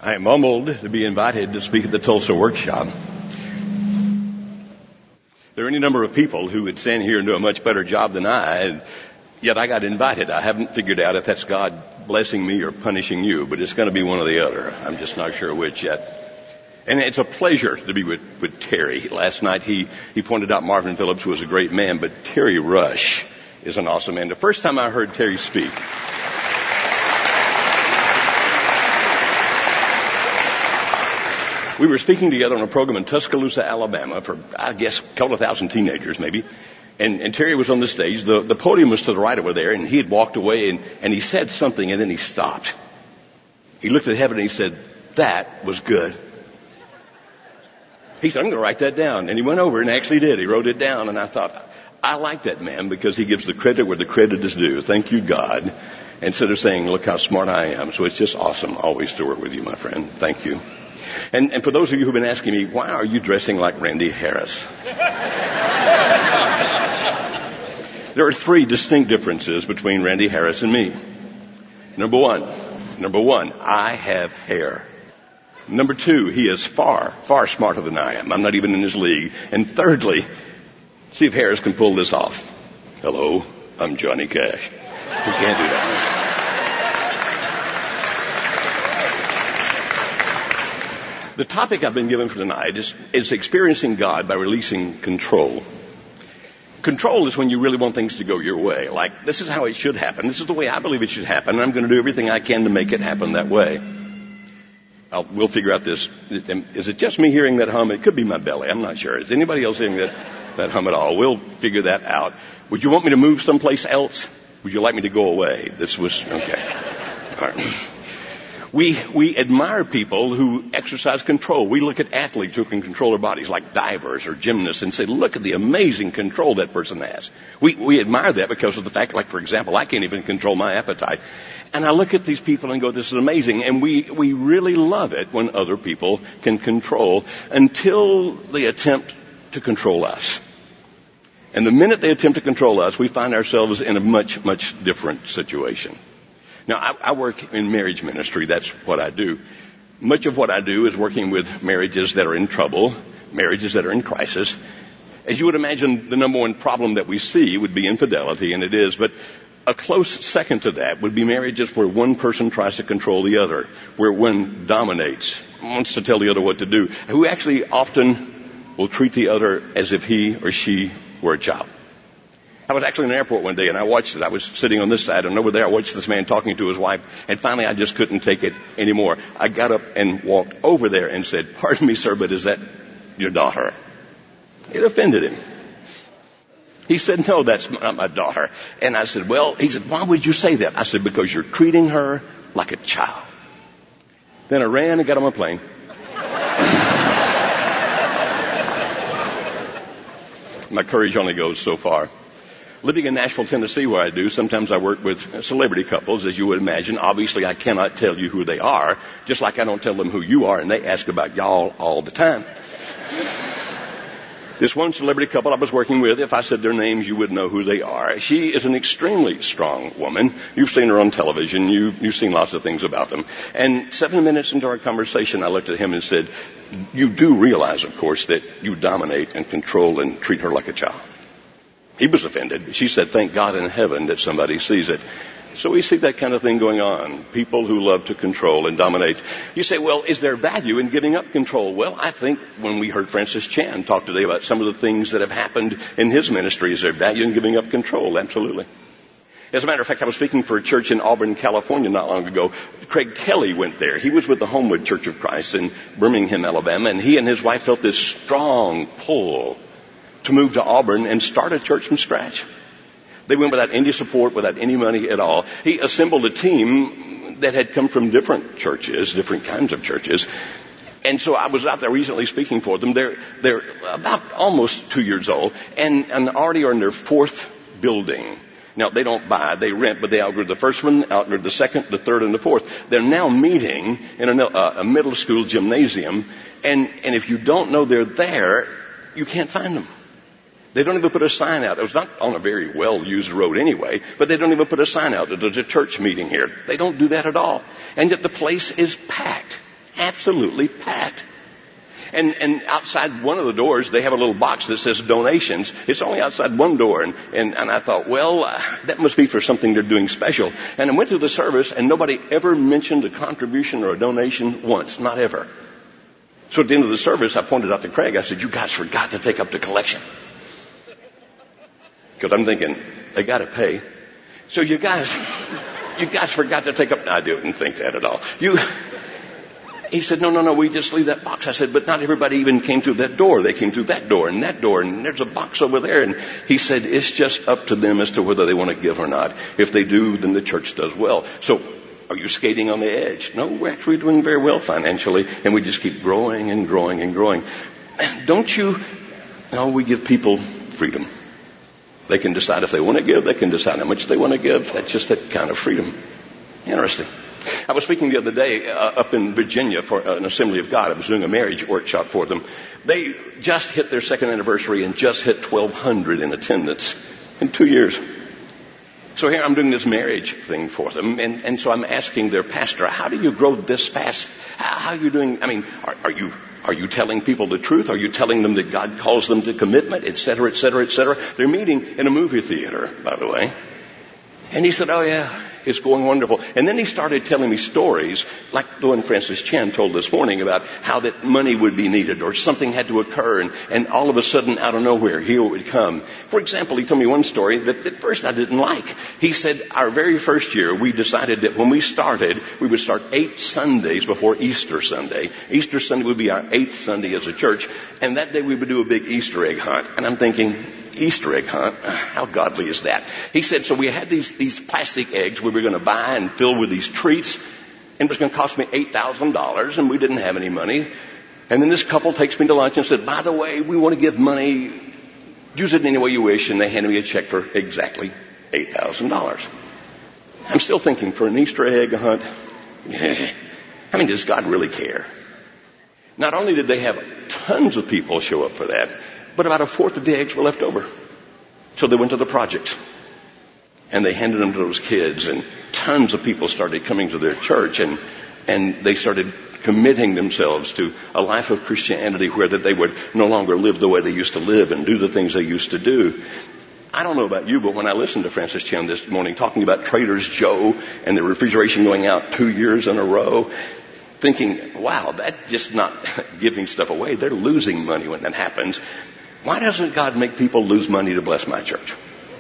I am humbled to be invited to speak at the Tulsa workshop. There are any number of people who would stand here and do a much better job than I, and yet I got invited. I haven't figured out if that's God blessing me or punishing you, but it's going to be one or the other. I'm just not sure which yet. And it's a pleasure to be with Terry. Last night he pointed out Marvin Phillips was a great man, but Terry Rush is an awesome man. The first time I heard Terry speak, we were speaking together on a program in Tuscaloosa, Alabama for, I guess, a couple of thousand teenagers maybe. And Terry was on the stage. The podium was to the right over there, and he had walked away, and he said something, and then he stopped. He looked at heaven, and he said, "That was good." He said, "I'm going to write that down." And he went over and actually did. He wrote it down, and I thought, I like that man because he gives the credit where the credit is due. Thank you, God. Instead of saying, "Look how smart I am." So it's just awesome always to work with you, my friend. Thank you. And for those of you who've been asking me, why are you dressing like Randy Harris? There are three distinct differences between Randy Harris and me. Number one, I have hair. Number two, he is far, far smarter than I am. I'm not even in his league. And thirdly, see if Harris can pull this off. Hello, I'm Johnny Cash. He can't do that. The topic I've been given for tonight is experiencing God by releasing control. Control is when you really want things to go your way. Like, this is how it should happen. This is the way I believe it should happen, and I'm going to do everything I can to make it happen that way. We'll figure out this. Is it just me hearing that hum? It could be my belly. I'm not sure. Is anybody else hearing that hum at all? We'll figure that out. Would you want me to move someplace else? Would you like me to go away? This was, okay. All right. We admire people who exercise control. We look at athletes who can control their bodies, like divers or gymnasts, and say, look at the amazing control that person has. We admire that because of the fact, like, for example, I can't even control my appetite. And I look at these people and go, this is amazing. And we really love it when other people can control until they attempt to control us. And the minute they attempt to control us, we find ourselves in a much, much different situation. Now, I work in marriage ministry. That's what I do. Much of what I do is working with marriages that are in trouble, marriages that are in crisis. As you would imagine, the number one problem that we see would be infidelity, and it is. But a close second to that would be marriages where one person tries to control the other, where one dominates, wants to tell the other what to do, who actually often will treat the other as if he or she were a child. I was actually in an airport one day, and I watched it. I was sitting on this side, and over there I watched this man talking to his wife, and finally I just couldn't take it anymore. I got up and walked over there and said, "Pardon me, sir, but is that your daughter?" It offended him. He said, "No, that's not my daughter." And I said, he said, "Why would you say that?" I said, "Because you're treating her like a child." Then I ran and got on my plane. My courage only goes so far. Living in Nashville, Tennessee, where I do, sometimes I work with celebrity couples, as you would imagine. Obviously, I cannot tell you who they are, just like I don't tell them who you are, and they ask about y'all all the time. This one celebrity couple I was working with, if I said their names, you would know who they are. She is an extremely strong woman. You've seen her on television. You've seen lots of things about them. And 7 minutes into our conversation, I looked at him and said, "You do realize, of course, that you dominate and control and treat her like a child." He was offended. She said, "Thank God in heaven that somebody sees it." So we see that kind of thing going on. People who love to control and dominate. You say, well, is there value in giving up control? Well, I think when we heard Francis Chan talk today about some of the things that have happened in his ministry, is there value in giving up control? Absolutely. As a matter of fact, I was speaking for a church in Auburn, California not long ago. Craig Kelly went there. He was with the Homewood Church of Christ in Birmingham, Alabama, and he and his wife felt this strong pull to move to Auburn and start a church from scratch. They went without any support, without any money at all. He assembled a team that had come from different churches, different kinds of churches. And so I was out there recently speaking for them. They're about almost 2 years old and already are in their fourth building. Now, they don't buy, they rent, but they outgrew the first one, outgrew the second, the third, and the fourth. They're now meeting in a middle school gymnasium. And if you don't know they're there, you can't find them. They don't even put a sign out. It was not on a very well-used road anyway, but they don't even put a sign out that there's a church meeting here. They don't do that at all. And yet the place is packed. absolutely packed. And outside one of the doors, they have a little box that says donations. It's only outside one door. And I thought, well, that must be for something they're doing special. And I went through the service, and nobody ever mentioned a contribution or a donation once. Not ever. So at the end of the service, I pointed out to Craig. I said, you guys forgot to take up the collection. Because I'm thinking, they got to pay. So you guys forgot to take up. I didn't think that at all. He said, no, we just leave that box. I said, but not everybody even came through that door. They came through that door, and there's a box over there. And he said, it's just up to them as to whether they want to give or not. If they do, then the church does well. So are you skating on the edge? No, we're actually doing very well financially, and we just keep growing and growing and growing. Don't you? No, we give people freedom. They can decide if they want to give. They can decide how much they want to give. That's just that kind of freedom. Interesting. I was speaking the other day up in Virginia for an Assembly of God. I was doing a marriage workshop for them. They just hit their second anniversary and just hit 1,200 in attendance in 2 years. So here I'm doing this marriage thing for them, and so I'm asking their pastor, how do you grow this fast? How are you doing? I mean, are you telling people the truth? Are you telling them that God calls them to commitment, et cetera, et cetera, et cetera? They're meeting in a movie theater, by the way. And he said, oh yeah, it's going wonderful. And then he started telling me stories like the one Francis Chan told this morning about how that money would be needed or something had to occur, and all of a sudden out of nowhere here it would come. For example, he told me one story that at first I didn't like. He said our very first year we decided that when we started, we would start 8 Sundays before Easter Sunday. Easter Sunday would be our 8th Sunday as a church, and that day we would do a big Easter egg hunt. And I'm thinking, Easter egg hunt? How godly is that? He said, so we had these plastic eggs we were going to buy and fill with these treats, and it was going to cost me $8,000, and we didn't have any money. And then this couple takes me to lunch and said, by the way, we want to give money, use it any way you wish, and they handed me a check for exactly $8,000. I'm still thinking, for an Easter egg hunt, I mean, does God really care? Not only did they have tons of people show up for that, but about 1/4 of the eggs were left over. So they went to the projects, and they handed them to those kids, and tons of people started coming to their church, and they started committing themselves to a life of Christianity where that they would no longer live the way they used to live and do the things they used to do. I don't know about you, but when I listened to Francis Chan this morning talking about Trader Joe and the refrigeration going out 2 years in a row, thinking, wow, that's just not giving stuff away. They're losing money when that happens. Why doesn't God make people lose money to bless my church?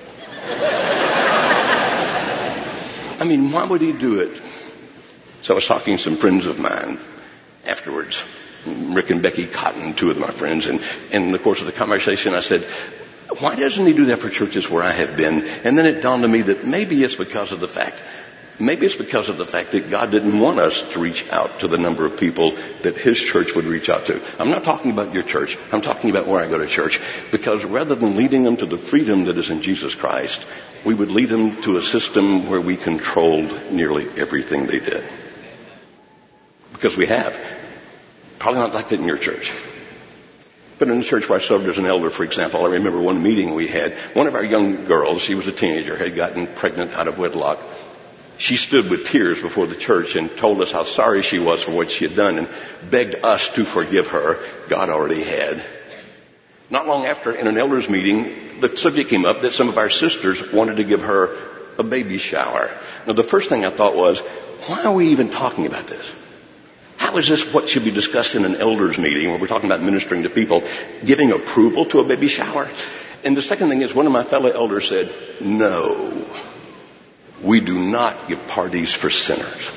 I mean, why would he do it? So I was talking to some friends of mine afterwards, Rick and Becky Cotton, 2 of my friends, and in the course of the conversation I said, why doesn't he do that for churches where I have been? And then it dawned on me that maybe it's because of the fact that God didn't want us to reach out to the number of people that his church would reach out to. I'm not talking about your church. I'm talking about where I go to church. Because rather than leading them to the freedom that is in Jesus Christ, we would lead them to a system where we controlled nearly everything they did. Because we have. Probably not like that in your church. But in the church where I served as an elder, for example, I remember one meeting we had. One of our young girls, she was a teenager, had gotten pregnant out of wedlock. She stood with tears before the church and told us how sorry she was for what she had done and begged us to forgive her. God already had. Not long after, in an elders meeting, the subject came up that some of our sisters wanted to give her a baby shower. Now, the first thing I thought was, why are we even talking about this? How is this what should be discussed in an elders meeting where we're talking about ministering to people, giving approval to a baby shower? And the second thing is, one of my fellow elders said, no, we do not give parties for sinners.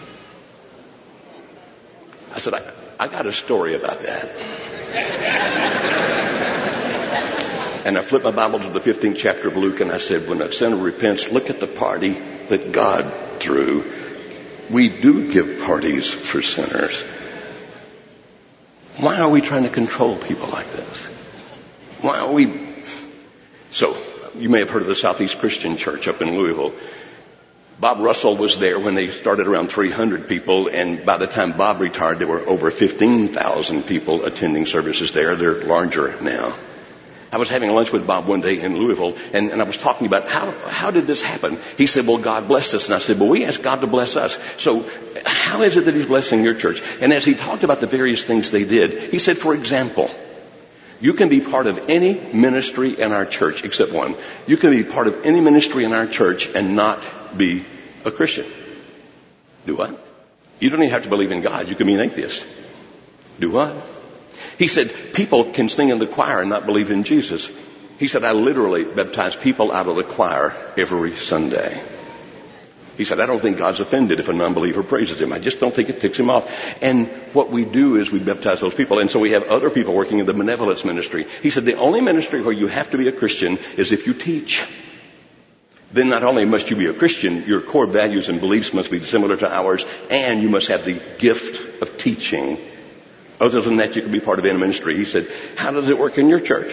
I said, I got a story about that. And I flipped my Bible to the 15th chapter of Luke, and I said, when a sinner repents, look at the party that God threw. We do give parties for sinners. Why are we trying to control people like this? Why are we? So, you may have heard of the Southeast Christian Church up in Louisville. Bob Russell was there when they started, around 300 people, and by the time Bob retired, there were over 15,000 people attending services there. They're larger now. I was having lunch with Bob one day in Louisville, and I was talking about how did this happen? He said, well, God blessed us. And I said, well, we asked God to bless us. So how is it that he's blessing your church? And as he talked about the various things they did, he said, for example, you can be part of any ministry in our church except one. You can be part of any ministry in our church and not be a Christian. Do what? You don't even have to believe in God. You can be an atheist. Do what? He said, people can sing in the choir and not believe in Jesus. He said, I literally baptize people out of the choir every Sunday. He said, I don't think God's offended if a non-believer praises him. I just don't think it ticks him off. And what we do is we baptize those people. And so we have other people working in the benevolence ministry. He said, the only ministry where you have to be a Christian is if you teach. Then not only must you be a Christian, your core values and beliefs must be similar to ours, and you must have the gift of teaching. Other than that, you can be part of any ministry. He said, how does it work in your church?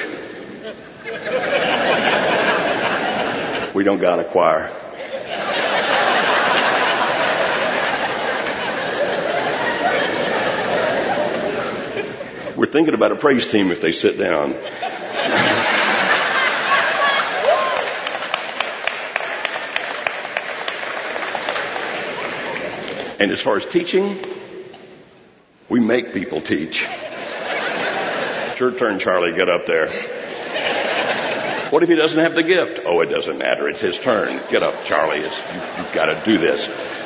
We don't got a choir. We're thinking about a praise team if they sit down. And as far as teaching, we make people teach. It's your turn, Charlie. Get up there. What if he doesn't have the gift? Oh, it doesn't matter. It's his turn. Get up, Charlie. You've got to do this.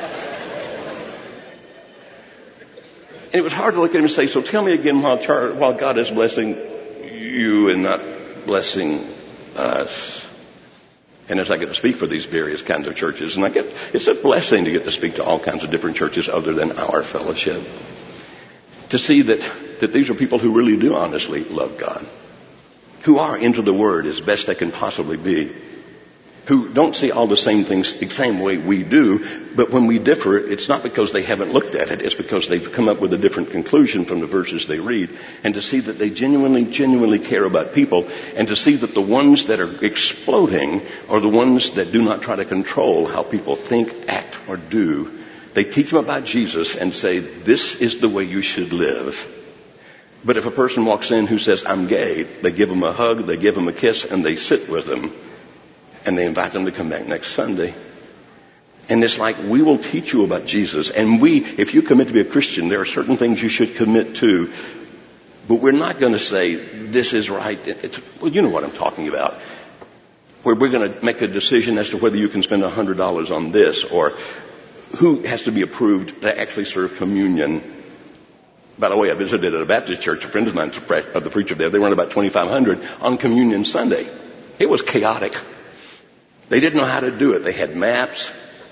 And it was hard to look at him and say, so tell me again while God is blessing you and not blessing us. And as I get to speak for these various kinds of churches, and it's a blessing to get to speak to all kinds of different churches other than our fellowship. To see that these are people who really do honestly love God, who are into the Word as best they can possibly be, who don't see all the same things the same way we do, but when we differ, it's not because they haven't looked at it, it's because they've come up with a different conclusion from the verses they read, and to see that they genuinely care about people, and to see that the ones that are exploding are the ones that do not try to control how people think, act, or do. They teach them about Jesus and say, this is the way you should live. But if a person walks in who says, I'm gay, they give them a hug, they give them a kiss, and they sit with them. And they invite them to come back next Sunday. And it's like, we will teach you about Jesus. And if you commit to be a Christian, there are certain things you should commit to. But we're not going to say, this is right. Well, you know what I'm talking about. Where we're going to make a decision as to whether you can spend $100 on this, or who has to be approved to actually serve communion. By the way, I visited at a Baptist church. A friend of mine, the preacher there, they run about 2,500 on Communion Sunday. It was chaotic. They didn't know how to do it. They had maps.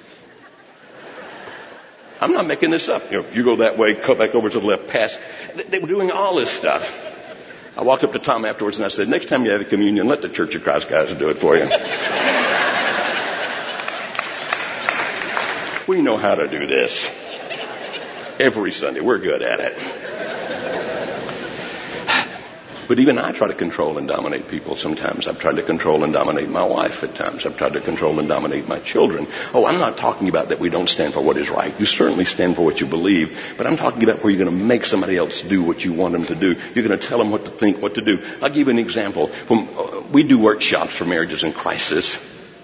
I'm not making this up. You go that way, come back over to the left, pass. They were doing all this stuff. I walked up to Tom afterwards and I said, next time you have a communion, let the Church of Christ guys do it for you. We know how to do this. Every Sunday. We're good at it. But even I try to control and dominate people sometimes. I've tried to control and dominate my wife at times. I've tried to control and dominate my children. Oh, I'm not talking about that we don't stand for what is right. You certainly stand for what you believe. But I'm talking about where you're going to make somebody else do what you want them to do. You're going to tell them what to think, what to do. I'll give you an example. We do workshops for marriages in crisis.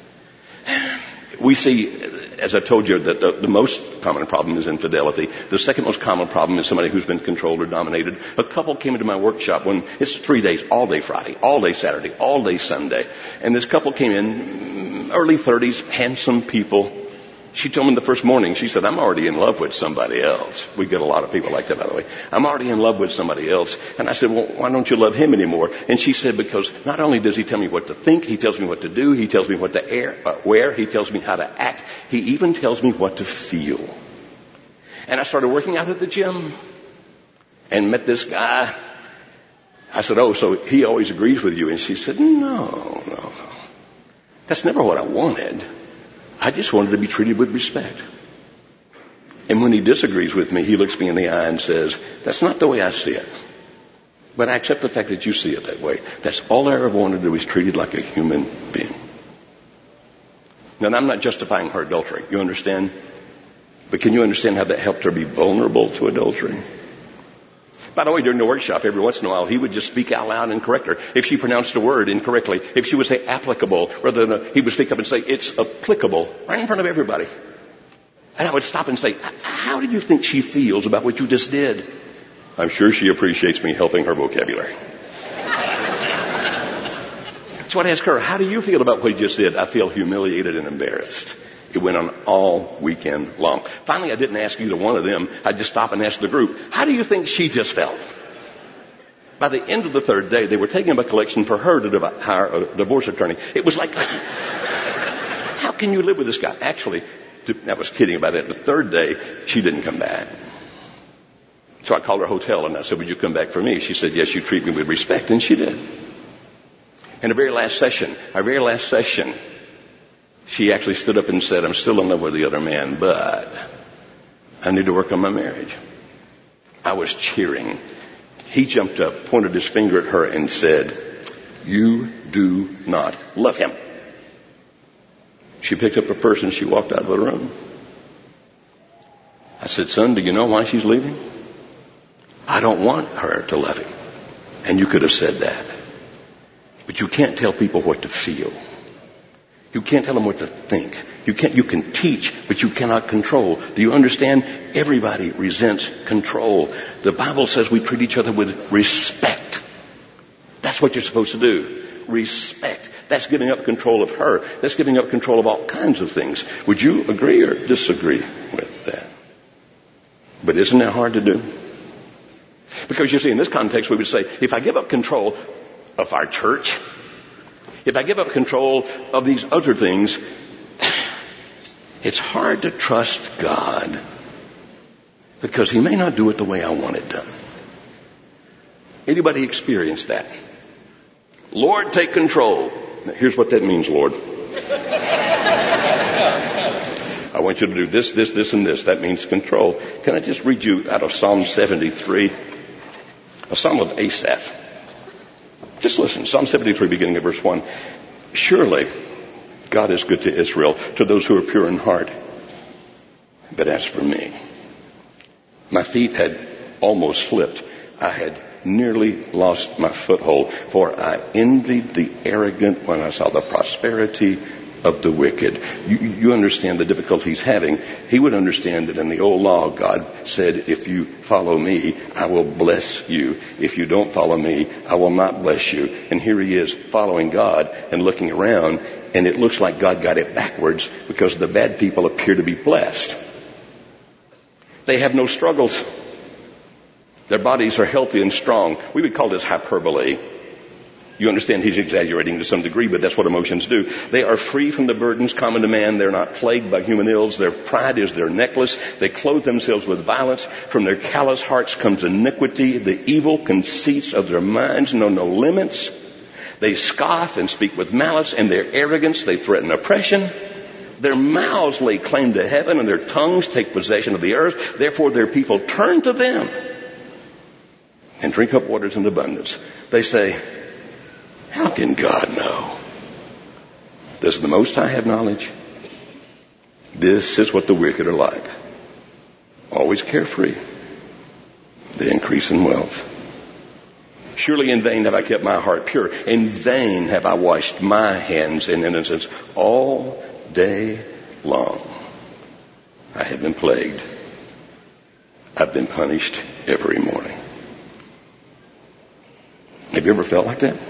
We see, as I told you, that the most common problem is infidelity. The second most common problem is somebody who's been controlled or dominated. A couple came into my workshop when it's 3 days, all day Friday, all day Saturday, all day Sunday. And this couple came in, early 30s, handsome people. She told me the first morning, she said, I'm already in love with somebody else. We get a lot of people like that, by the way. I'm already in love with somebody else. And I said, well, why don't you love him anymore? And she said, because not only does he tell me what to think, he tells me what to do, he tells me what to wear, he tells me how to act, he even tells me what to feel. And I started working out at the gym and met this guy. I said, oh, so he always agrees with you? And she said, no. That's never what I wanted. I just wanted to be treated with respect. And when he disagrees with me, he looks me in the eye and says, that's not the way I see it. But I accept the fact that you see it that way. That's all I ever wanted to do, was treated like a human being. Now, I'm not justifying her adultery. You understand? But can you understand how that helped her be vulnerable to adultery? By the way, during the workshop, every once in a while, he would just speak out loud and correct her. If she pronounced a word incorrectly, if she would say applicable, rather than he would speak up and say, it's applicable, right in front of everybody. And I would stop and say, how do you think she feels about what you just did? I'm sure she appreciates me helping her vocabulary. So I'd ask her, how do you feel about what you just did? I feel humiliated and embarrassed. It went on all weekend long. Finally, I didn't ask either one of them. I'd just stop and ask the group, how do you think she just felt? By the end of the third day, they were taking up a collection for her to hire a divorce attorney. It was like, how can you live with this guy? Actually, I was kidding about it. The third day, she didn't come back. So I called her hotel and I said, would you come back for me? She said, yes, you treat me with respect. And she did. In our very last session, she actually stood up and said, I'm still in love with the other man, but I need to work on my marriage. I was cheering. He jumped up, pointed his finger at her and said, you do not love him. She picked up her purse and she walked out of the room. I said, son, do you know why she's leaving? I don't want her to love him. And you could have said that. But you can't tell people what to feel. You can't tell them what to think. You can teach, but you cannot control. Do you understand? Everybody resents control. The Bible says we treat each other with respect. That's what you're supposed to do. Respect. That's giving up control of her. That's giving up control of all kinds of things. Would you agree or disagree with that? But isn't that hard to do? Because you see, in this context, we would say, if I give up control of our church, if I give up control of these other things, it's hard to trust God because he may not do it the way I want it done. Anybody experienced that? Lord, take control. Now, here's what that means, Lord. I want you to do this, this, this, and this. That means control. Can I just read you out of Psalm 73, a psalm of Asaph? Just listen, Psalm 73, beginning of verse 1. Surely God is good to Israel, to those who are pure in heart. But as for me, my feet had almost slipped. I had nearly lost my foothold, for I envied the arrogant when I saw the prosperity of the wicked. You understand the difficulty he's having. He would understand that in the old law, God said, if you follow me, I will bless you. If you don't follow me, I will not bless you. And here he is following God and looking around, and it looks like God got it backwards because the bad people appear to be blessed. They have no struggles. Their bodies are healthy and strong. We would call this hyperbole. You understand he's exaggerating to some degree, but that's what emotions do. They are free from the burdens common to man. They're not plagued by human ills. Their pride is their necklace. They clothe themselves with violence. From their callous hearts comes iniquity. The evil conceits of their minds know no limits. They scoff and speak with malice. In their arrogance, they threaten oppression. Their mouths lay claim to heaven, and their tongues take possession of the earth. Therefore, their people turn to them and drink up waters in abundance. They say, how can God know? Does the Most High have knowledge? This is what the wicked are like. Always carefree. They increase in wealth. Surely in vain have I kept my heart pure. In vain have I washed my hands in innocence. All day long I have been plagued. I've been punished every morning. Have you ever felt like that?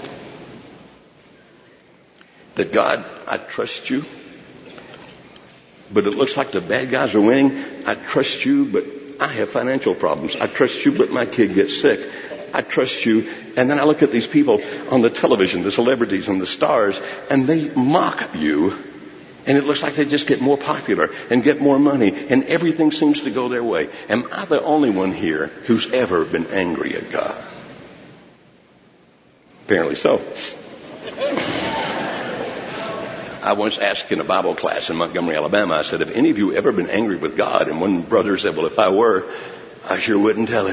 That God, I trust you, but it looks like the bad guys are winning. I trust you, but I have financial problems. I trust you, but my kid gets sick. I trust you. And then I look at these people on the television, the celebrities and the stars, and they mock you. And it looks like they just get more popular and get more money, and everything seems to go their way. Am I the only one here who's ever been angry at God? Apparently so. I once asked in a Bible class in Montgomery, Alabama, I said, have any of you ever been angry with God? And one brother said, well, if I were, I sure wouldn't tell him.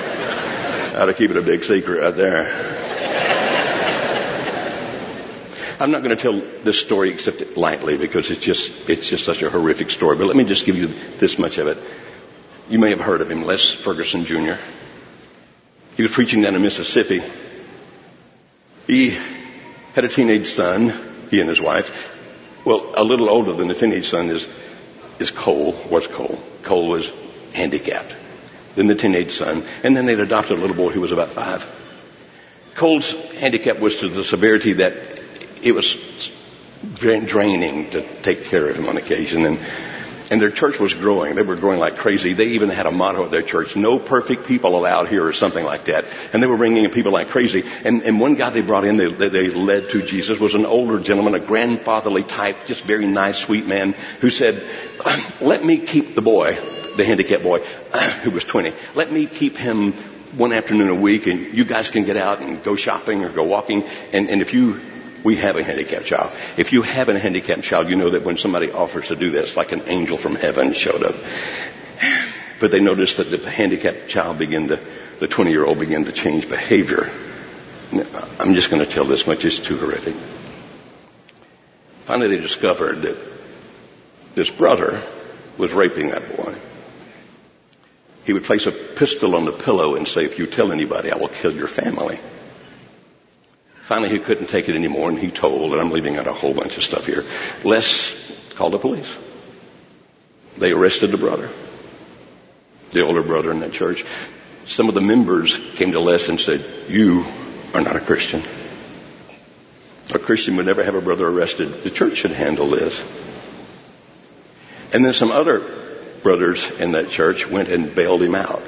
I ought to keep it a big secret right there. I'm not going to tell this story except lightly because it's just such a horrific story. But let me just give you this much of it. You may have heard of him, Les Ferguson Jr. He was preaching down in Mississippi. He had a teenage son, he and his wife. Well, a little older than the teenage son is Cole. Cole was handicapped. Then the teenage son. And then they'd adopted a little boy who was about 5. Cole's handicap was to the severity that it was draining to take care of him on occasion. And their church was growing. They were growing like crazy. They even had a motto at their church, no perfect people allowed here, or something like that. And they were bringing in people like crazy. And one guy they brought in, they led to Jesus, was an older gentleman, a grandfatherly type, just very nice, sweet man, who said, let me keep the boy, the handicapped boy, who was 20. Let me keep him one afternoon a week, and you guys can get out and go shopping or go walking. And we have a handicapped child. If you have a handicapped child, you know that when somebody offers to do this, like an angel from heaven showed up. But they noticed that the handicapped child the 20-year-old began to change behavior. I'm just going to tell this much, it's too horrific. Finally, they discovered that this brother was raping that boy. He would place a pistol on the pillow and say, if you tell anybody, I will kill your family. Finally, he couldn't take it anymore, and he told, and I'm leaving out a whole bunch of stuff here. Les called the police. They arrested the brother, the older brother in that church. Some of the members came to Les and said, you are not a Christian. A Christian would never have a brother arrested. The church should handle this. And then some other brothers in that church went and bailed him out.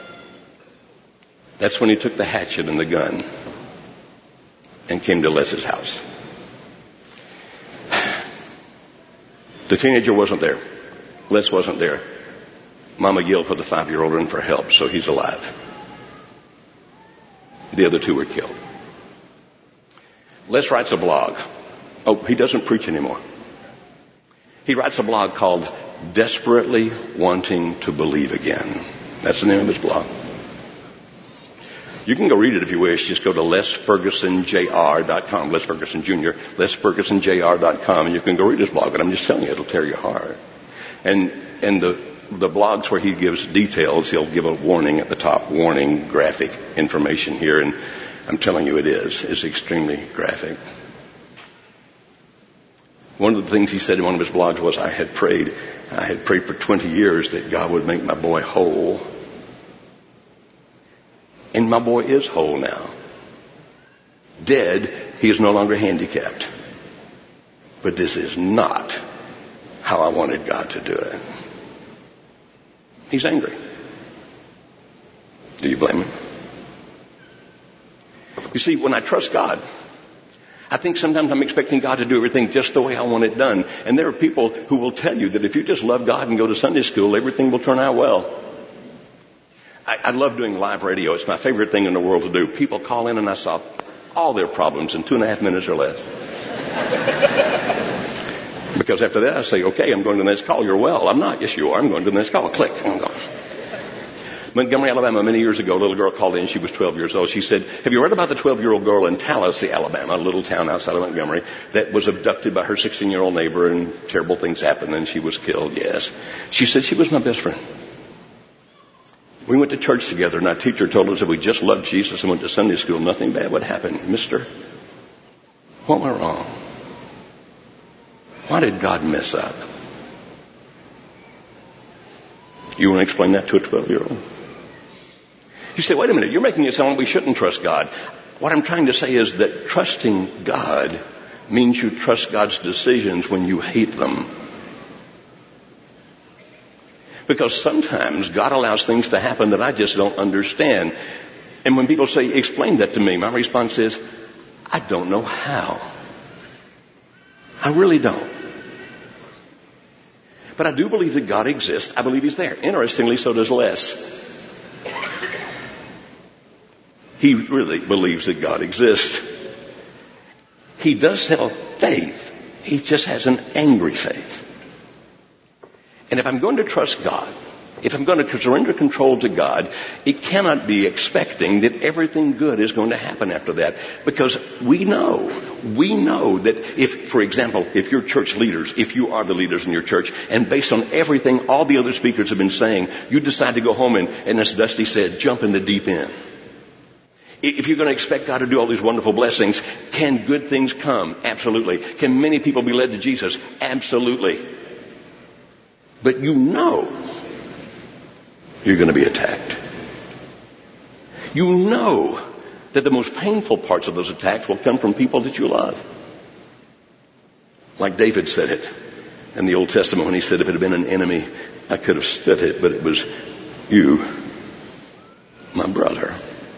That's when he took the hatchet and the gun and came to Les's house. The teenager wasn't there. Les wasn't there. Mama yelled for the 5-year-old and for help, so he's alive. The other 2 were killed. Les writes a blog. Oh, he doesn't preach anymore. He writes a blog called Desperately Wanting to Believe Again. That's the name of his blog. You can go read it if you wish. Just go to LesFergusonJR.com, Les Ferguson Jr., LesFergusonJR.com, and you can go read his blog. But I'm just telling you, it'll tear your heart. And the blogs where he gives details, he'll give a warning at the top, warning, graphic information here, and I'm telling you it's extremely graphic. One of the things he said in one of his blogs was, I had prayed for 20 years that God would make my boy whole. And my boy is whole now. Dead, he is no longer handicapped. But this is not how I wanted God to do it. He's angry. Do you blame him? You see, when I trust God, I think sometimes I'm expecting God to do everything just the way I want it done. And there are people who will tell you that if you just love God and go to Sunday school, everything will turn out well. I love doing live radio. It's my favorite thing in the world to do. People call in and I solve all their problems in 2.5 minutes or less. Because after that I say, okay, I'm going to the next call. You're well. I'm not. Yes, you are. I'm going to the next call. Click. I'm gone. Montgomery, Alabama, many years ago, a little girl called in. She was 12 years old. She said, have you read about the 12-year-old girl in Tallahassee, Alabama, a little town outside of Montgomery, that was abducted by her 16-year-old neighbor and terrible things happened and she was killed? Yes. She said, she was my best friend. We went to church together, and our teacher told us if we just loved Jesus and went to Sunday school, nothing bad would happen. Mister, what went wrong? Why did God mess up? You want to explain that to a 12-year-old? You say, wait a minute, you're making it sound like we shouldn't trust God. What I'm trying to say is that trusting God means you trust God's decisions when you hate them. Because sometimes God allows things to happen that I just don't understand. And when people say, explain that to me, my response is, I don't know how. I really don't. But I do believe that God exists. I believe He's there. Interestingly, so does Les. He really believes that God exists. He does have faith. He just has an angry faith. And if I'm going to trust God, If I'm going to surrender control to God, it cannot be expecting that everything good is going to happen after that. Because we know that if, for example, if you're church leaders, if you are the leaders in your church, and based on everything all the other speakers have been saying, you decide to go home and as Dusty said, jump in the deep end. If you're going to expect God to do all these wonderful blessings, can good things come? Absolutely. Can many people be led to Jesus? Absolutely. But you know you're going to be attacked. You know that the most painful parts of those attacks will come from people that you love. Like David said it in the Old Testament when he said, if it had been an enemy, I could have stood it, but it was you, my brother.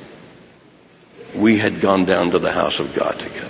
We had gone down to the house of God together.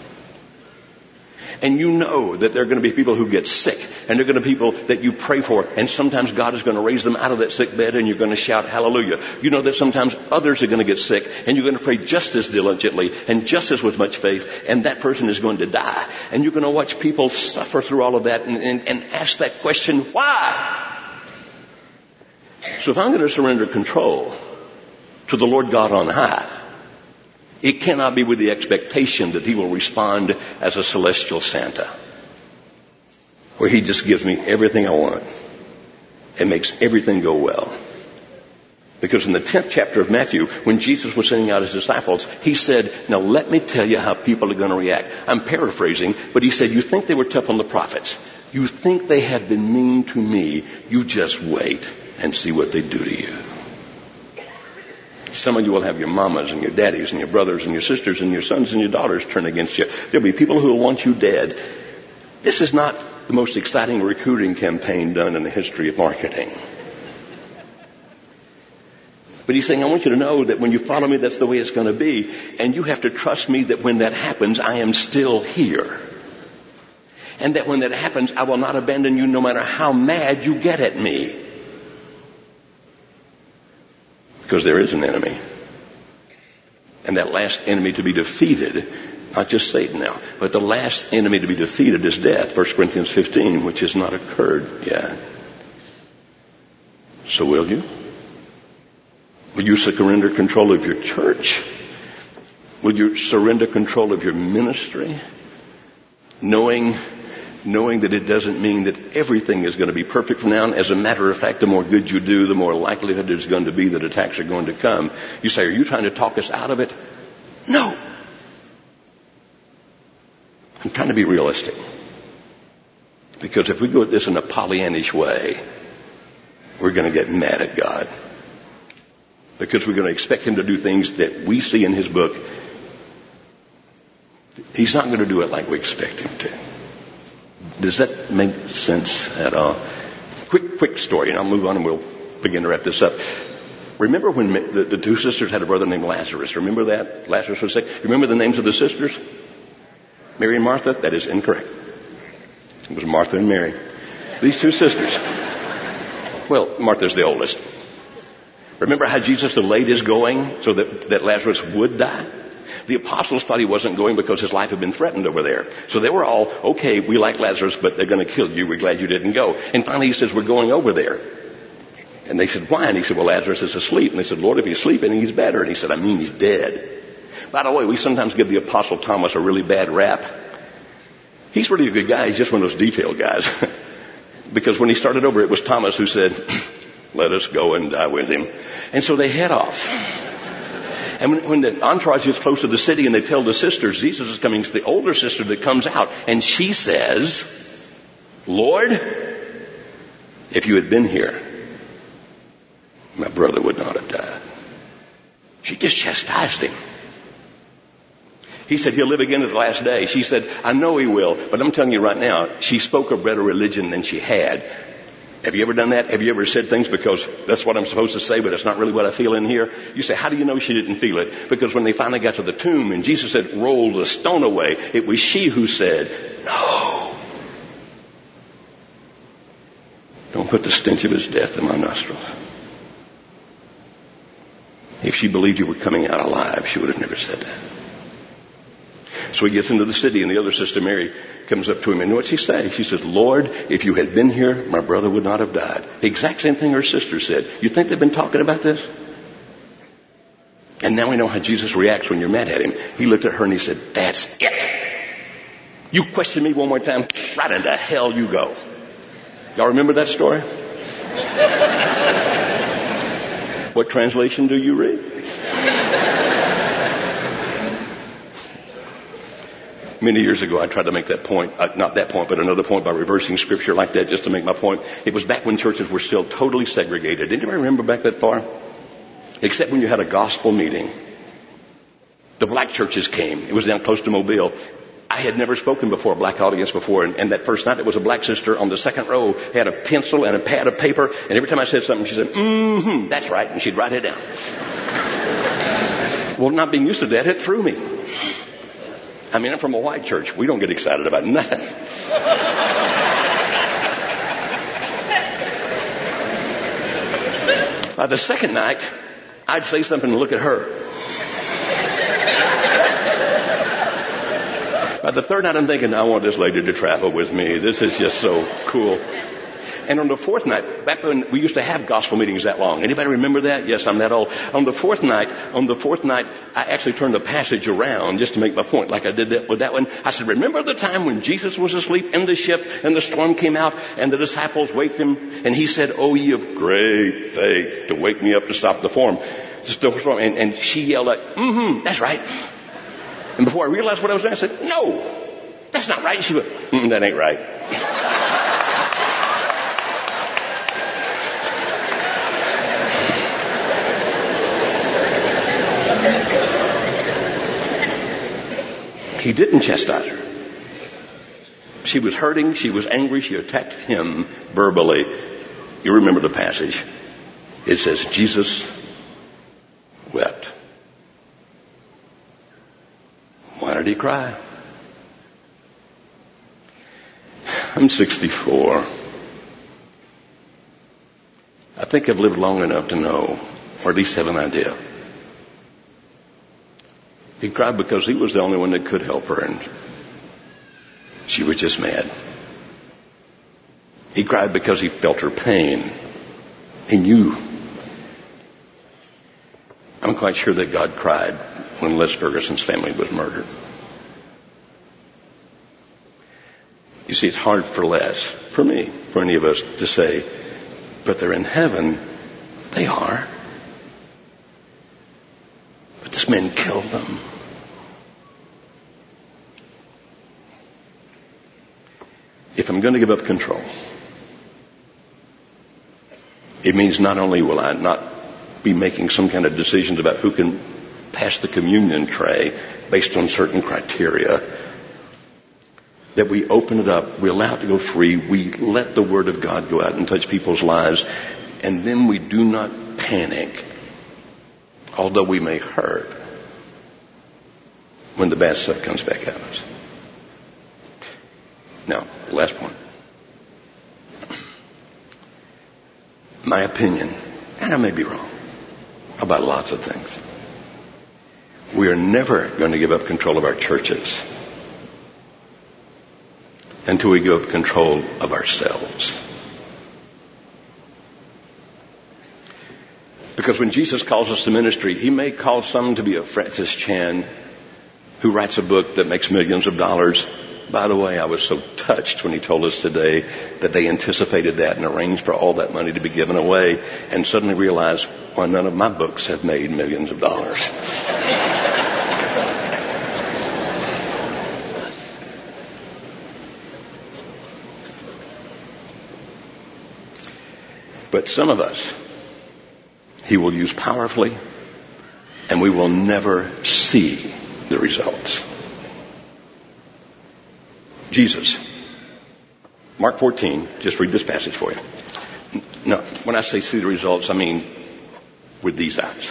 And you know that there are going to be people who get sick, and there are going to be people that you pray for, and sometimes God is going to raise them out of that sick bed and you're going to shout hallelujah. You know that sometimes others are going to get sick, and you're going to pray just as diligently and just as with much faith, and that person is going to die. And you're going to watch people suffer through all of that and ask that question, why? So if I'm going to surrender control to the Lord God on high, it cannot be with the expectation that he will respond as a celestial Santa, where he just gives me everything I want and makes everything go well. Because in the 10th chapter of Matthew, when Jesus was sending out his disciples, he said, now let me tell you how people are going to react. I'm paraphrasing, but he said, you think they were tough on the prophets. You think they had been mean to me. You just wait and see what they do to you. Some of you will have your mamas and your daddies and your brothers and your sisters and your sons and your daughters turn against you. There'll be people who will want you dead. This is not the most exciting recruiting campaign done in the history of marketing. But he's saying, I want you to know that when you follow me, that's the way it's going to be. And you have to trust me that when that happens, I am still here. And that when that happens, I will not abandon you no matter how mad you get at me. Because there is an enemy. And that last enemy to be defeated, not just Satan now, but the last enemy to be defeated is death. 1 Corinthians 15, which has not occurred yet. So will you? Will you surrender control of your church? Will you surrender control of your ministry? Knowing that it doesn't mean that everything is going to be perfect from now on. As a matter of fact, the more good you do, the more likelihood there's going to be that attacks are going to come. You say, are you trying to talk us out of it? No. I'm trying to be realistic. Because if we go at this in a Pollyannish way, we're going to get mad at God. Because we're going to expect him to do things that we see in his book. He's not going to do it like we expect him to. Does that make sense at all? Quick story, and I'll move on and we'll begin to wrap this up. Remember when the two sisters had a brother named Lazarus? Remember that? Lazarus was sick. Remember the names of the sisters? Mary and Martha? That is incorrect. It was Martha and Mary. These two sisters. Well, Martha's the oldest. Remember how Jesus delayed his going so that Lazarus would die? The apostles thought he wasn't going because his life had been threatened over there. So they were all, okay, we like Lazarus, but they're going to kill you. We're glad you didn't go. And finally he says, we're going over there. And they said, why? And he said, well, Lazarus is asleep. And they said, Lord, if he's sleeping, he's better. And he said, I mean, he's dead. By the way, we sometimes give the apostle Thomas a really bad rap. He's really a good guy. He's just one of those detailed guys. Because when he started over, it was Thomas who said, let us go and die with him. And so they head off. And when the entourage gets close to the city and they tell the sisters, Jesus is coming, it's the older sister that comes out. And she says, Lord, if you had been here, my brother would not have died. She just chastised him. He said he'll live again at the last day. She said, I know he will, but I'm telling you right now, she spoke a better religion than she had. Have you ever done that? Have you ever said things because that's what I'm supposed to say, but it's not really what I feel in here? You say, how do you know she didn't feel it? Because when they finally got to the tomb and Jesus said, roll the stone away, it was she who said, no. Don't put the stench of his death in my nostrils. If she believed you were coming out alive, she would have never said that. So he gets into the city, and the other sister, Mary, comes up to him, and you know what she says? She says, Lord, if you had been here, my brother would not have died. The exact same thing her sister said. You think they've been talking about this? And now we know how Jesus reacts when you're mad at him. He looked at her and he said, that's it. You question me one more time, right into hell you go. Y'all remember that story? What translation do you read? Many years ago, I tried to make that point, not that point, but another point by reversing scripture like that just to make my point. It was back when churches were still totally segregated. Did anybody remember back that far? Except when you had a gospel meeting. The black churches came. It was down close to Mobile. I had never spoken before a black audience before, and that first night there was a black sister on the second row, had a pencil and a pad of paper, and every time I said something, she said, that's right, and she'd write it down. Well, not being used to that, it threw me. I mean, I'm from a white church. We don't get excited about nothing. By the second night, I'd say something and look at her. By the third night, I'm thinking, I want this lady to travel with me. This is just so cool. And on the fourth night, back when we used to have gospel meetings that long. Anybody remember that? Yes, I'm that old. On the fourth night, I actually turned the passage around just to make my point, like I did that with that one. I said, remember the time when Jesus was asleep in the ship and the storm came out and the disciples waked him and he said, oh, ye of great faith to wake me up to stop the storm. And she yelled out, that's right. And before I realized what I was doing, I said, no, that's not right. And she went, that ain't right. He didn't chastise her. She was hurting. She was angry. She attacked him verbally. You remember the passage. It says, Jesus wept. Why did he cry? I'm 64. I think I've lived long enough to know, or at least have an idea. He cried because he was the only one that could help her, and she was just mad. He cried because he felt her pain. He knew. I'm quite sure that God cried when Les Ferguson's family was murdered. You see, it's hard for Les, for me, for any of us to say, but they're in heaven. They are. But this man killed them. If I'm going to give up control, it means not only will I not be making some kind of decisions about who can pass the communion tray based on certain criteria, that we open it up, we allow it to go free, we let the Word of God go out and touch people's lives, and then we do not panic, although we may hurt when the bad stuff comes back at us. Now, last point. My opinion, and I may be wrong, about lots of things. We are never going to give up control of our churches until we give up control of ourselves. Because when Jesus calls us to ministry, he may call some to be a Francis Chan who writes a book that makes millions of dollars. By the way, I was so touched when he told us today that they anticipated that and arranged for all that money to be given away, and suddenly realized, well, none of my books have made millions of dollars. But some of us, he will use powerfully, and we will never see the results. Jesus, Mark 14, just read this passage for you. No, when I say see the results, I mean with these eyes.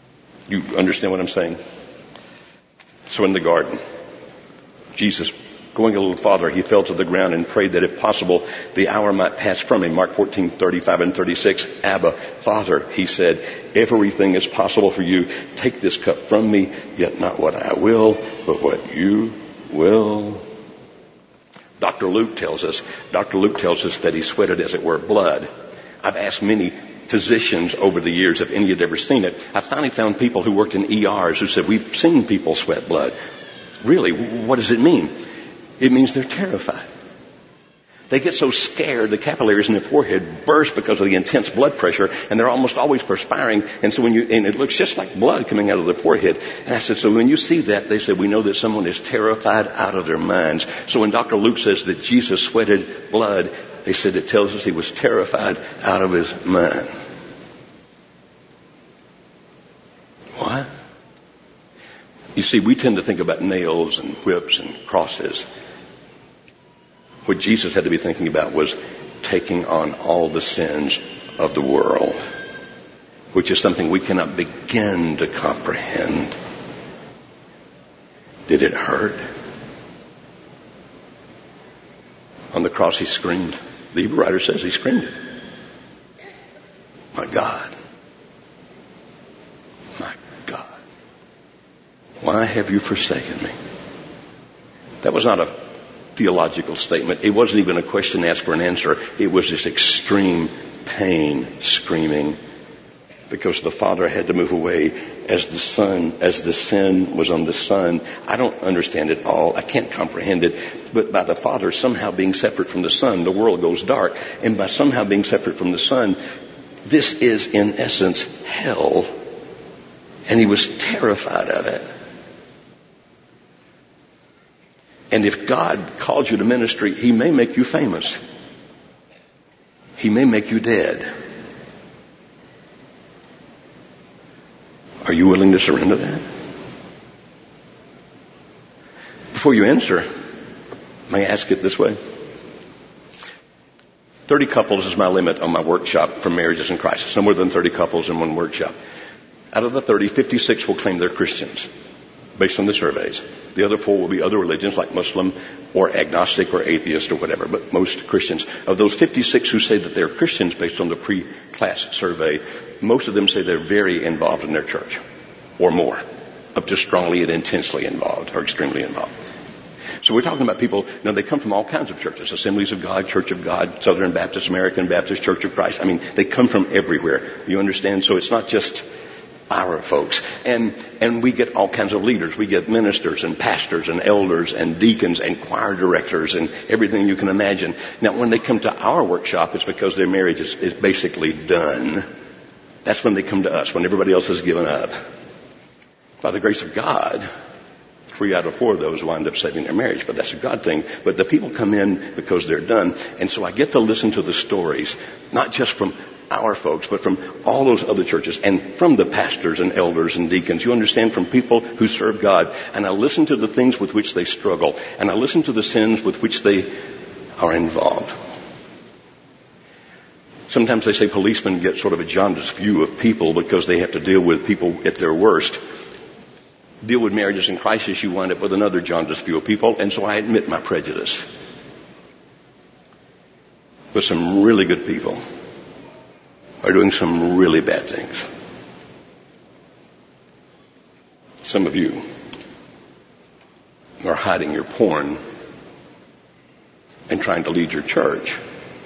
You understand what I'm saying? So in the garden, Jesus Going a little farther, he fell to the ground and prayed that if possible, the hour might pass from him. Mark 14:35 and 36. Abba, Father, he said, everything is possible for you. Take this cup from me, yet not what I will, but what you will. Dr. Luke tells us that he sweated, as it were, blood. I've asked many physicians over the years if any had ever seen it. I finally found people who worked in ERs who said, we've seen people sweat blood. Really, what does it mean? It means they're terrified. They get so scared, the capillaries in their forehead burst because of the intense blood pressure, and they're almost always perspiring. And so and it looks just like blood coming out of their forehead. And I said, so when you see that, they said, we know that someone is terrified out of their minds. So when Dr. Luke says that Jesus sweated blood, they said it tells us he was terrified out of his mind. What? You see, we tend to think about nails and whips and crosses. What Jesus had to be thinking about was taking on all the sins of the world, which is something we cannot begin to comprehend. Did it hurt? On the cross he screamed. The Hebrew writer says he screamed it. My God. My God. Why have you forsaken me? That was not a theological statement. It wasn't even a question asked for an answer. It was this extreme pain screaming because the Father had to move away as the sin was on the Son. I don't understand it all. I can't comprehend it. But by the Father somehow being separate from the Son, the world goes dark. And by somehow being separate from the Son, this is in essence hell. And he was terrified of it. And if God calls you to ministry, he may make you famous. He may make you dead. Are you willing to surrender that? Before you answer, may I ask it this way? 30 couples is my limit on my workshop for marriages in crisis. No more than 30 couples in one workshop. Out of the 30, 56 will claim they're Christians, based on the surveys. The other 4 will be other religions like Muslim or agnostic or atheist or whatever, but most Christians. Of those 56 who say that they're Christians based on the pre-class survey, most of them say they're very involved in their church or more, up to strongly and intensely involved or extremely involved. So we're talking about people, they come from all kinds of churches, Assemblies of God, Church of God, Southern Baptist, American Baptist, Church of Christ. They come from everywhere. You understand? So it's not just our folks. And we get all kinds of leaders. We get ministers and pastors and elders and deacons and choir directors and everything you can imagine. Now, when they come to our workshop, it's because their marriage is basically done. That's when they come to us, when everybody else has given up. By the grace of God, 3 out of 4 of those wind up saving their marriage, but that's a God thing. But the people come in because they're done. And so I get to listen to the stories, not just from our folks, but from all those other churches and from the pastors and elders and deacons. You understand, from people who serve God. And I listen to the things with which they struggle. And I listen to the sins with which they are involved. Sometimes they say policemen get sort of a jaundiced view of people because they have to deal with people at their worst. Deal with marriages in crisis, you wind up with another jaundiced view of people. And so I admit my prejudice. But some really good people are doing some really bad things. Some of you are hiding your porn and trying to lead your church.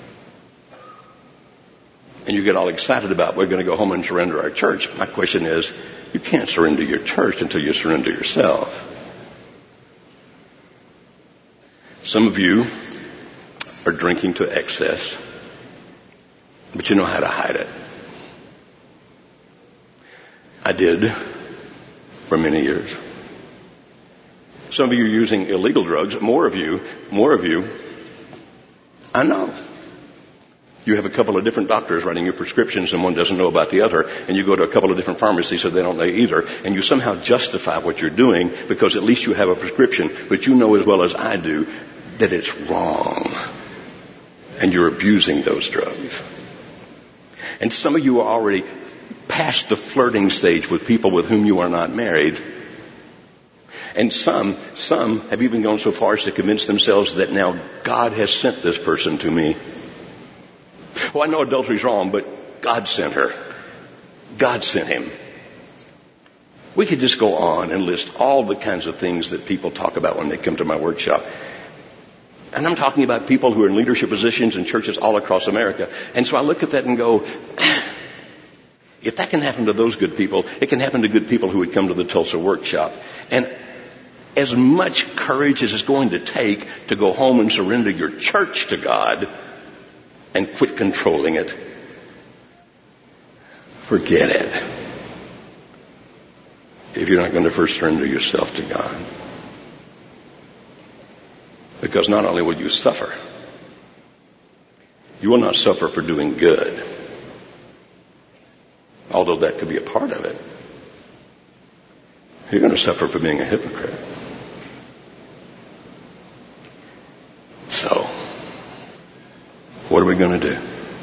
And you get all excited about, we're going to go home and surrender our church. My question is, you can't surrender your church until you surrender yourself. Some of you are drinking to excess, but you know how to hide it. I did for many years. Some of you are using illegal drugs. More of you, I know. You have a couple of different doctors writing your prescriptions and one doesn't know about the other, and you go to a couple of different pharmacies so they don't know either, and you somehow justify what you're doing because at least you have a prescription, but you know as well as I do that it's wrong, and you're abusing those drugs. And some of you are already past the flirting stage with people with whom you are not married. And some have even gone so far as to convince themselves that now God has sent this person to me. Well, I know adultery's wrong, but God sent her. God sent him. We could just go on and list all the kinds of things that people talk about when they come to my workshop. And I'm talking about people who are in leadership positions in churches all across America. And so I look at that and go, if that can happen to those good people, it can happen to good people who would come to the Tulsa workshop. And as much courage as it's going to take to go home and surrender your church to God and quit controlling it, forget it. If you're not going to first surrender yourself to God. Because not only will you suffer, you will not suffer for doing good. Although that could be a part of it. You're going to suffer for being a hypocrite. So, what are we going to do?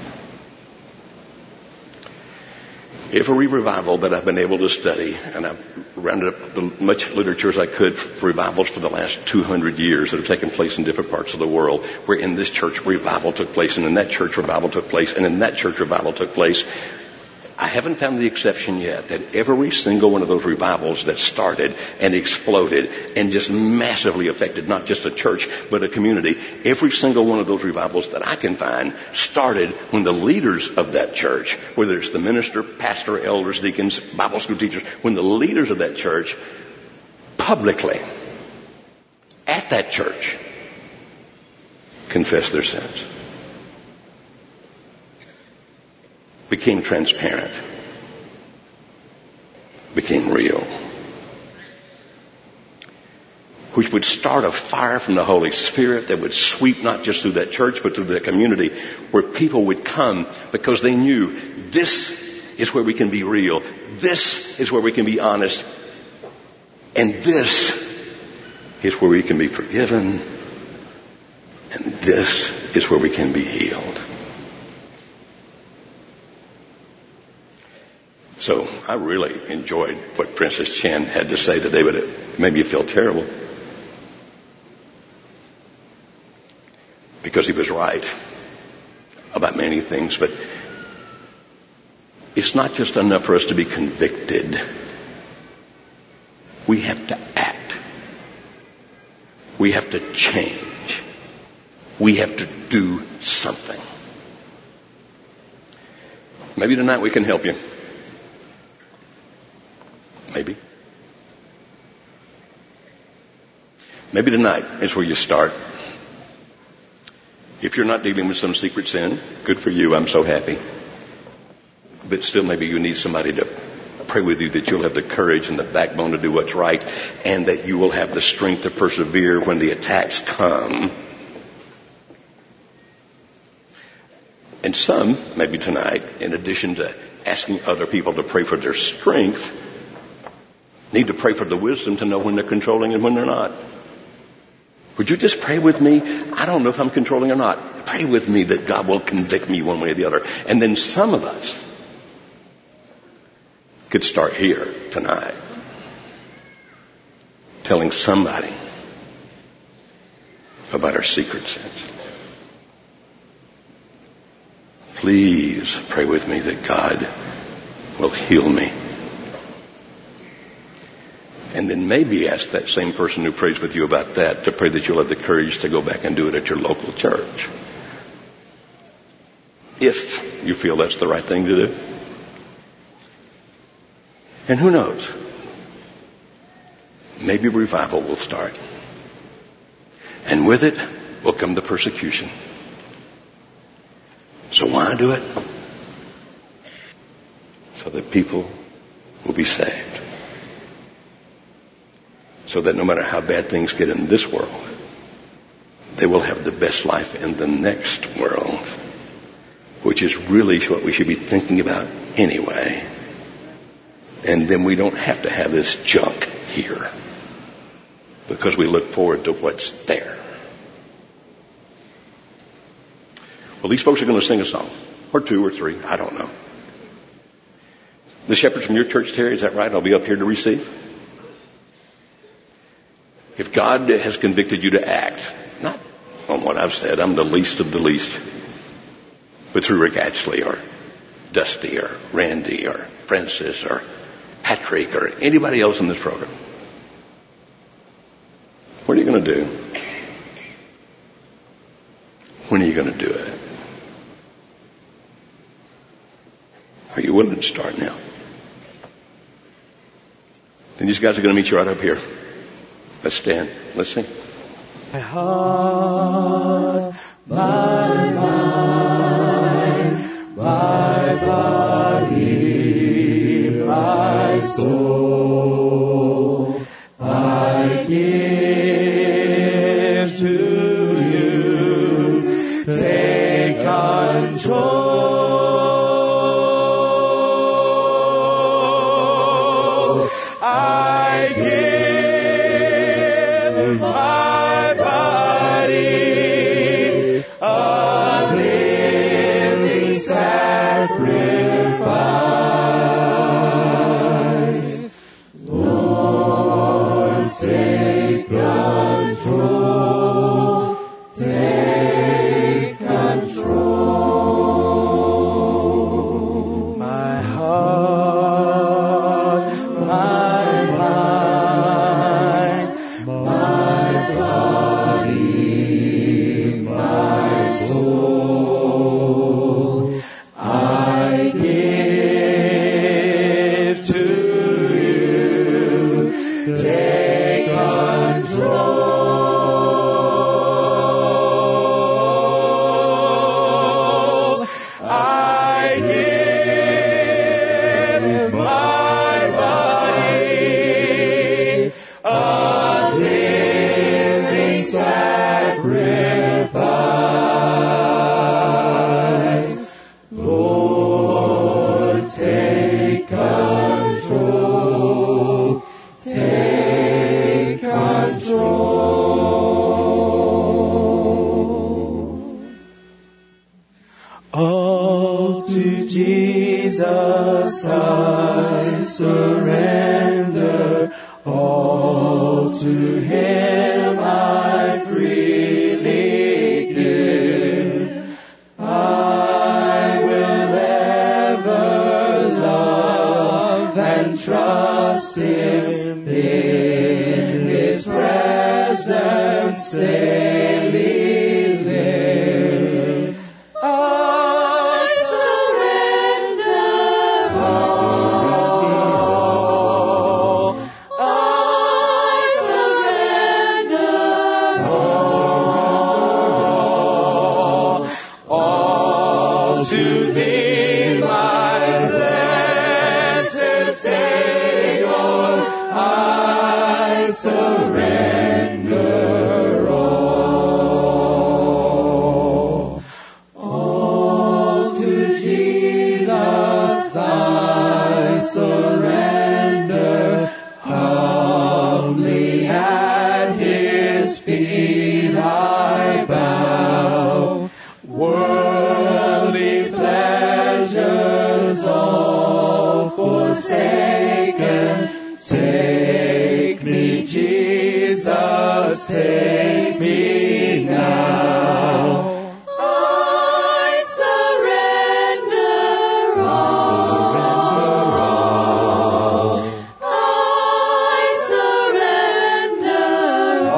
Every revival that I've been able to study, and I've rounded up as much literature as I could for revivals for the last 200 years that have taken place in different parts of the world, where in this church revival took place, and in that church revival took place, and in that church revival took place. I haven't found the exception yet that every single one of those revivals that started and exploded and just massively affected not just a church but a community, every single one of those revivals that I can find started when the leaders of that church, whether it's the minister, pastor, elders, deacons, Bible school teachers, when the leaders of that church publicly at that church confessed their sins. Became transparent, became real, which would start a fire from the Holy Spirit that would sweep not just through that church but through that community, where people would come because they knew this is where we can be real, this is where we can be honest, and this is where we can be forgiven, and this is where we can be healed. So I really enjoyed what Princess Chen had to say today, but it made me feel terrible. Because he was right about many things, but it's not just enough for us to be convicted. We have to act. We have to change. We have to do something. Maybe tonight we can help you. Maybe. Maybe tonight is where you start. If you're not dealing with some secret sin, good for you. I'm so happy. But still, maybe you need somebody to pray with you that you'll have the courage and the backbone to do what's right, and that you will have the strength to persevere when the attacks come. And some, maybe tonight, in addition to asking other people to pray for their strength, need to pray for the wisdom to know when they're controlling and when they're not. Would you just pray with me? I don't know if I'm controlling or not. Pray with me that God will convict me one way or the other. And then some of us could start here tonight, telling somebody about our secret sins. Please pray with me that God will heal me. And then maybe ask that same person who prays with you about that to pray that you'll have the courage to go back and do it at your local church. If you feel that's the right thing to do. And who knows? Maybe revival will start. And with it will come the persecution. So why do it? So that people will be saved. So that no matter how bad things get in this world, they will have the best life in the next world, which is really what we should be thinking about anyway. And then we don't have to have this junk here, because we look forward to what's there. Well, these folks are going to sing a song, or two or three, I don't know. The shepherds from your church, Terry, is that right? I'll be up here to receive. If God has convicted you to act, not on what I've said, I'm the least of the least, but through Rick Atchley or Dusty or Randy or Francis or Patrick or anybody else in this program, what are you going to do? When are you going to do it? Are you willing to start now? And these guys are going to meet you right up here. Let's stand. Let's sing. My heart, my mind, my body, my soul, I give to you. Take control. I give my body a living sacrifice. Lord, take control. Take control. My heart, my mind, my body, my soul, I give to you. Take control. I give my body a living sacrifice. Lord, take control. Take control. All to Jesus I surrender. All to Him I freely give. I will ever love and trust Him in His presence daily live. I surrender all. I surrender all to Thee, my blessed Savior. I surrender all to Jesus I surrender. Humbly at His feet I bow. Worldly pleasures all forsaken. Take me, Jesus, take me now. I surrender all. I surrender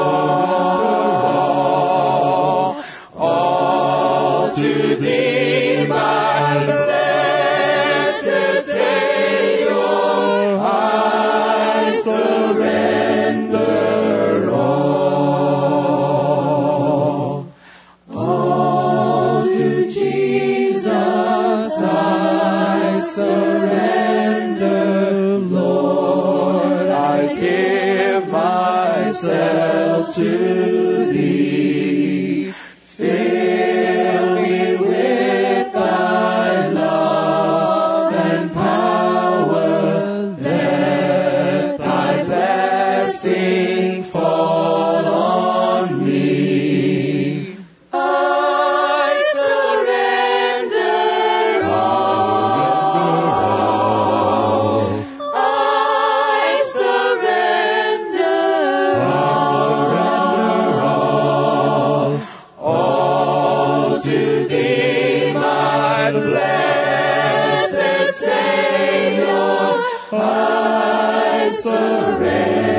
all to Thee, my blessed Savior. I surrender all to Jesus I surrender. Lord, I give myself to Thee. Fill me with Thy love and power. Let Thy blessing fall on me. I surrender all. I surrender all. Thee, my blessed Savior, I surrender.